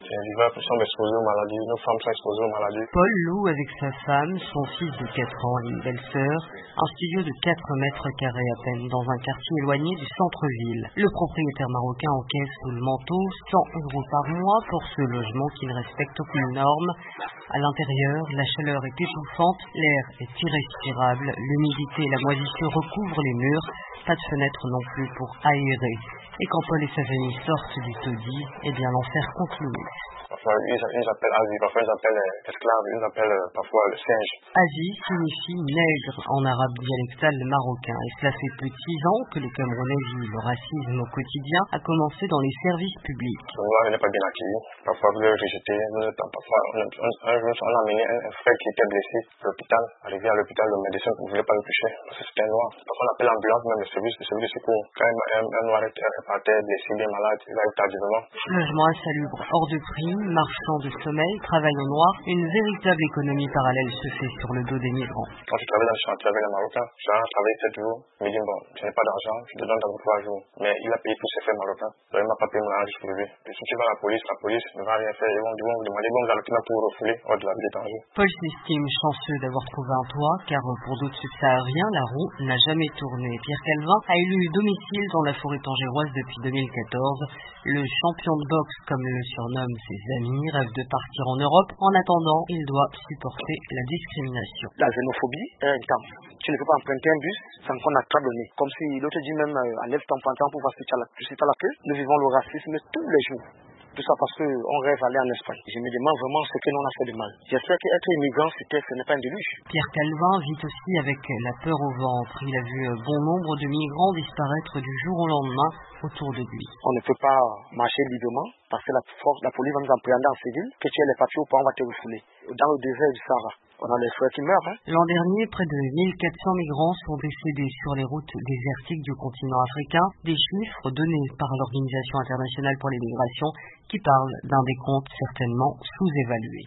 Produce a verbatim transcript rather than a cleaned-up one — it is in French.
Les vivants sont exposés aux maladies, nos femmes sont exposées aux maladies. Paul loue avec sa femme, son fils de quatre ans et une belle-sœur, un studio de quatre mètres carrés à peine dans un quartier éloigné du centre-ville. Le propriétaire marocain encaisse sous le manteau cent euros par mois pour ce logement qui ne respecte aucune norme. À l'intérieur, la chaleur est étouffante, l'air est irrespirable, l'humidité et la moisissure recouvrent les murs, pas de fenêtre non plus pour aérer. Et quand Paul et sa famille sortent du taudis, eh bien l'enfer continue. Parfois, ils, ils appellent Asie, parfois ils appellent euh, esclave, ils appellent euh, parfois le singe. Asie signifie nègre en arabe dialectal marocain. Et cela fait plus de six ans que les Camerounais vivent le racisme au quotidien, à commencer dans les services publics. Le noir n'est pas bien accueilli. Parfois, vous le rejetez. Parfois, on, on, un jour, on a amené un, un frère qui était blessé à l'hôpital. Arrivé à l'hôpital, le médecin ne voulait pas le toucher parce que c'était un noir. Parfois, on appelle l'ambulance, même le service, le service de secours. Quand un, un, un noir est par terre, blessé, bien malade, il arrive tardivement. Logement insalubre, hors de prix, marchand de sommeil, travail au noir, une véritable économie parallèle se fait sur le dos des migrants. Quand je travaille dans le chantier avec les Marocains, j'ai travaillé sept jours, il me dit bon, je n'ai pas d'argent, je te donne dans trois jours. Mais il a payé tous ses frais marocains, donc il m'a pas payé mon argent privé. Et si tu vas à la police, la police ne va rien faire, ils vont, ils vont vous demander, bon, vous allez pour vous refouler hors de la ville d'étranger. Paul s'estime chanceux d'avoir trouvé un toit, car pour d'autres subsahariens, la roue n'a jamais tourné. Pierre Calvin a élu domicile dans la forêt tangéroise depuis deux mille quatorze. Le champion de boxe, comme le surnomment ses amis, rêve de partir en Europe. En attendant, il doit supporter la discrimination. La xénophobie est intense. Tu ne peux pas emprunter un bus sans qu'on attrape le nez. Comme si l'autre dit même euh, enlève ton pantalon pour voir si tu as la queue. Nous vivons le racisme tous les jours. Tout ça parce qu'on rêve d'aller en Espagne. Je me demande vraiment ce que l'on a fait de mal. J'espère qu'être immigrant, c'était, ce n'est pas un déluge. Pierre Calvin vit aussi avec la peur au ventre. Il a vu bon nombre de migrants disparaître du jour au lendemain autour de lui. On ne peut pas marcher librement parce que la, force, la police va nous appréhender en civil. Que tu aies les papiers ou pas, on va te refouler. Dans le désert du Sahara, on a les frères qui meurent. Hein. L'an dernier, près de mille quatre cents migrants sont décédés sur les routes désertiques du continent africain. Des chiffres donnés par l'Organisation internationale pour les migrations qui parlent d'un décompte certainement sous-évalué.